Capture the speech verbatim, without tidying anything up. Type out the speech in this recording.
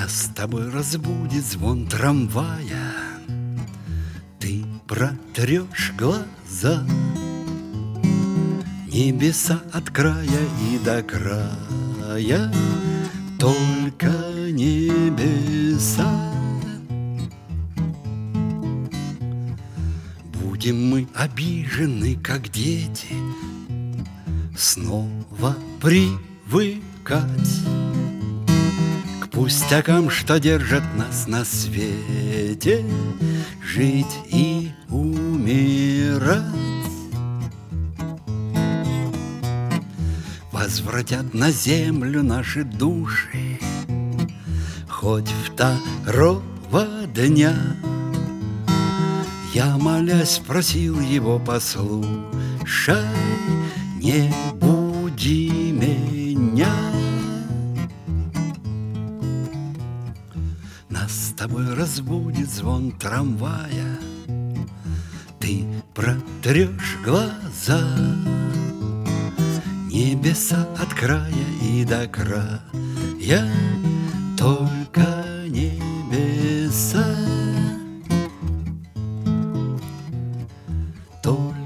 Нас с тобой разбудит звон трамвая, ты протрешь глаза. Небеса от края и до края, только небеса. Будем мы обижены, как дети, снова привыкать к пустякам, что держат нас на свете, жить и умирать. Возвратят на землю наши души хоть второго дня. Я, молясь, просил его: послушай, не буди меня. Нас с тобой разбудит звон трамвая, ты протрешь глаза. Небеса от края и до края, только небеса. Только